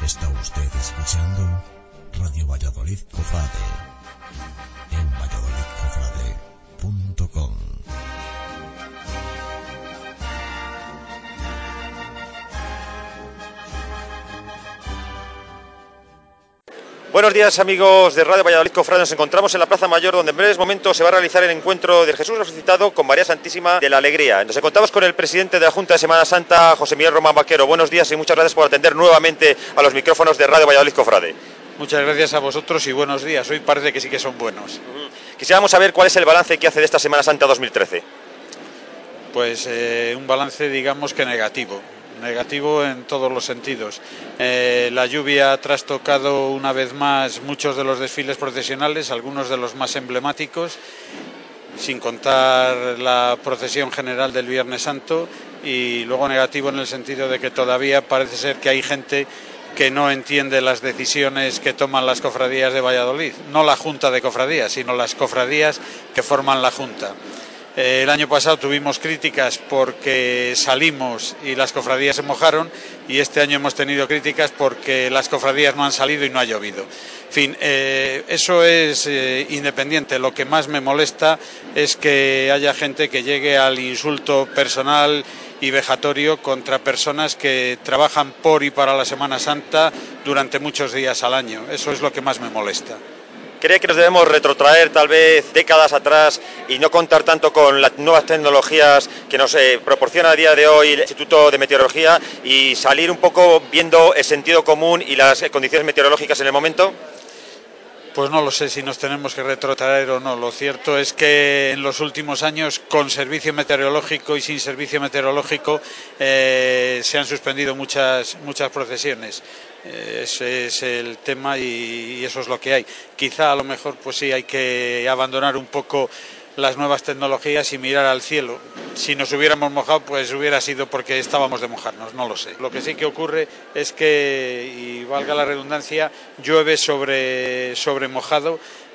Está usted escuchando Radio Valladolid Cofrade en valladolidcofrade.com. Buenos días, amigos de Radio Valladolid Cofrade. Nos encontramos en la Plaza Mayor, donde en breves momentos se va a realizar el encuentro del Jesús resucitado con María Santísima de la Alegría. Nos encontramos con el presidente de la Junta de Semana Santa, José Miguel Román Vaquero. Buenos días y muchas gracias por atender nuevamente a los micrófonos de Radio Valladolid Cofrade. Muchas gracias a vosotros y buenos días. Hoy parece que sí que son buenos. Quisiéramos saber cuál es el balance que hace de esta Semana Santa 2013. Pues un balance, digamos que negativo en todos los sentidos. La lluvia ha trastocado una vez más muchos de los desfiles procesionales, algunos de los más emblemáticos, sin contar la procesión general del Viernes Santo, y luego negativo en el sentido de que todavía parece ser que hay gente que no entiende las decisiones que toman las cofradías de Valladolid, no la Junta de Cofradías, sino las cofradías que forman la Junta. El año pasado tuvimos críticas porque salimos y las cofradías se mojaron, y este año hemos tenido críticas porque las cofradías no han salido y no ha llovido. En fin, eso es independiente. Lo que más me molesta es que haya gente que llegue al insulto personal y vejatorio contra personas que trabajan por y para la Semana Santa durante muchos días al año. Eso es lo que más me molesta. ¿Cree que nos debemos retrotraer tal vez décadas atrás y no contar tanto con las nuevas tecnologías que nos proporciona a día de hoy el Instituto de Meteorología y salir un poco viendo el sentido común y las condiciones meteorológicas en el momento? Pues no lo sé si nos tenemos que retrotraer o no. Lo cierto es que en los últimos años, con servicio meteorológico y sin servicio meteorológico, se han suspendido muchas procesiones. Ese es el tema y eso es lo que hay. Quizá a lo mejor pues sí hay que abandonar un poco las nuevas tecnologías y mirar al cielo. Si nos hubiéramos mojado, pues hubiera sido porque estábamos de mojarnos, no lo sé. Lo que sí que ocurre es que, y valga la redundancia, llueve sobre mojado,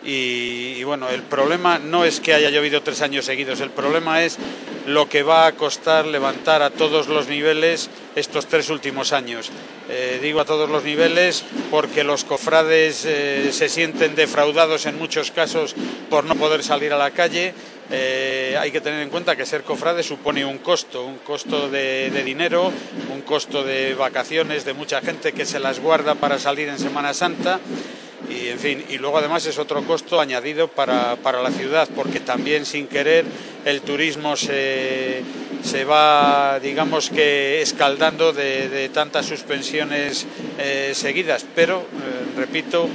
y bueno, el problema no es que haya llovido 3 años seguidos, el problema es lo que va a costar levantar a todos los niveles estos 3 últimos años. Digo a todos los niveles porque los cofrades se sienten defraudados en muchos casos por no poder salir a la calle. Hay que tener en cuenta que ser cofrade supone un costo de dinero, un costo de vacaciones de mucha gente que se las guarda para salir en Semana Santa. Y en fin, y luego además es otro costo añadido para la ciudad, porque también sin querer el turismo se va, digamos que, escaldando de tantas suspensiones seguidas. Pero, repito,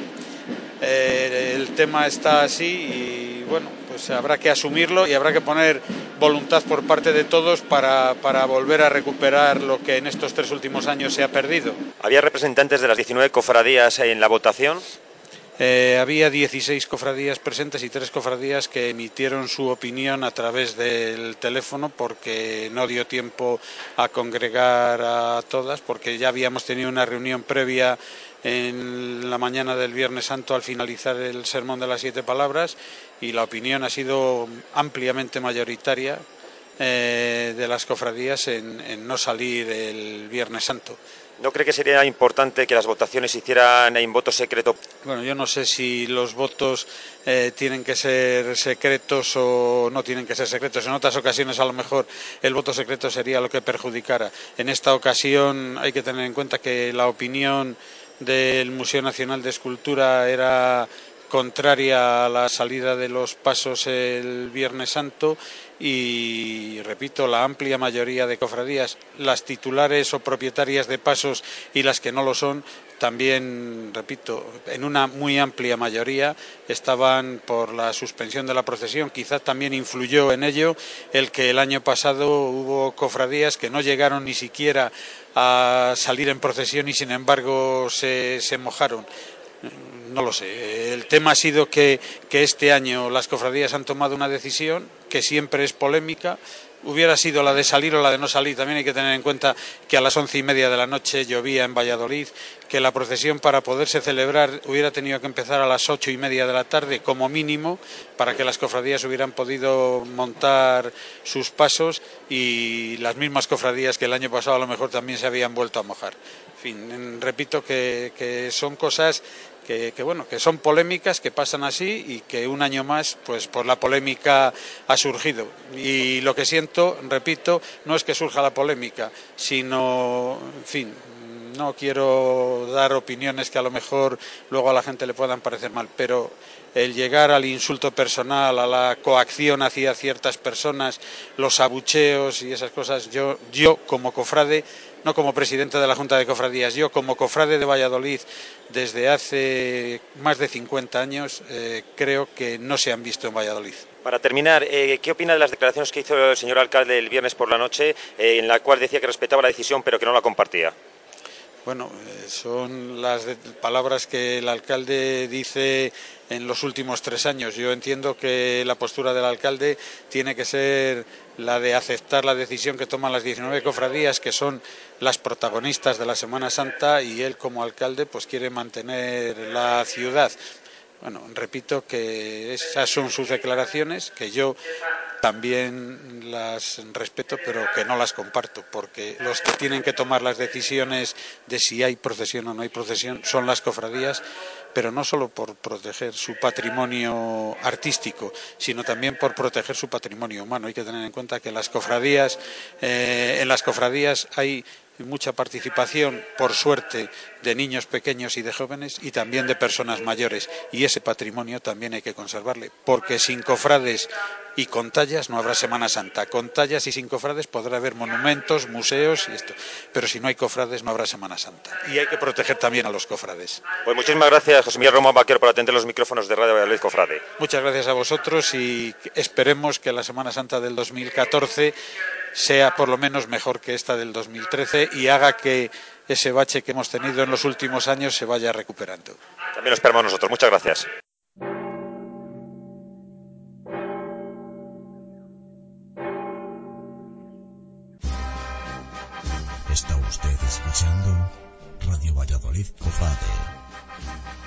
el tema está así y bueno, pues habrá que asumirlo y habrá que poner voluntad por parte de todos para volver a recuperar lo que en estos 3 últimos años se ha perdido. ¿Había representantes de las 19 cofradías en la votación? Había 16 cofradías presentes y 3 cofradías que emitieron su opinión a través del teléfono, porque no dio tiempo a congregar a todas, porque ya habíamos tenido una reunión previa en la mañana del Viernes Santo al finalizar el sermón de las 7 palabras, y la opinión ha sido ampliamente mayoritaria de las cofradías en no salir el Viernes Santo. ¿No cree que sería importante que las votaciones se hicieran en voto secreto? Bueno, yo no sé si los votos tienen que ser secretos o no tienen que ser secretos. En otras ocasiones a lo mejor el voto secreto sería lo que perjudicara. En esta ocasión hay que tener en cuenta que la opinión del Museo Nacional de Escultura era contraria a la salida de los pasos el Viernes Santo, y repito, la amplia mayoría de cofradías, las titulares o propietarias de pasos y las que no lo son, también, repito, en una muy amplia mayoría estaban por la suspensión de la procesión. Quizás también influyó en ello el que el año pasado hubo cofradías que no llegaron ni siquiera a salir en procesión y sin embargo se mojaron. No lo sé. El tema ha sido que este año las cofradías han tomado una decisión que siempre es polémica, hubiera sido la de salir o la de no salir. También hay que tener en cuenta que a las 11:30 de la noche llovía en Valladolid, que la procesión para poderse celebrar hubiera tenido que empezar a las 8:30 de la tarde como mínimo, para que las cofradías hubieran podido montar sus pasos, y las mismas cofradías que el año pasado a lo mejor también se habían vuelto a mojar. En fin, repito que son cosas que son polémicas, que pasan así, y que un año más, pues por la polémica ha surgido. Y lo que siento, repito, no es que surja la polémica, sino, en fin, no quiero dar opiniones que a lo mejor luego a la gente le puedan parecer mal, pero el llegar al insulto personal, a la coacción hacia ciertas personas, los abucheos y esas cosas, yo como cofrade, no como presidente de la Junta de Cofradías, yo como cofrade de Valladolid desde hace más de 50 años, creo que no se han visto en Valladolid. Para terminar, ¿qué opina de las declaraciones que hizo el señor alcalde el viernes por la noche, en la cual decía que respetaba la decisión pero que no la compartía? Bueno, son las palabras que el alcalde dice en los últimos 3 años. Yo entiendo que la postura del alcalde tiene que ser la de aceptar la decisión que toman las 19 cofradías, que son las protagonistas de la Semana Santa, y él como alcalde pues quiere mantener la ciudad. Bueno, repito que esas son sus declaraciones, que yo también las respeto, pero que no las comparto, porque los que tienen que tomar las decisiones de si hay procesión o no hay procesión son las cofradías, pero no solo por proteger su patrimonio artístico, sino también por proteger su patrimonio humano. Hay que tener en cuenta que en las cofradías hay mucha participación, por suerte, de niños pequeños y de jóvenes, y también de personas mayores, y ese patrimonio también hay que conservarle, porque sin cofrades y con tallas no habrá Semana Santa. Con tallas y sin cofrades podrá haber monumentos, museos y esto, pero si no hay cofrades no habrá Semana Santa, y hay que proteger también a los cofrades. Pues muchísimas gracias, José Miguel Román Vaquero, por atender los micrófonos de Radio Valladolid Cofrade. Muchas gracias a vosotros, y esperemos que la Semana Santa del 2014 sea por lo menos mejor que esta del 2013 y haga que ese bache que hemos tenido en los últimos años se vaya recuperando. También lo esperamos nosotros. Muchas gracias. Está usted escuchando Radio Valladolid Cofrade.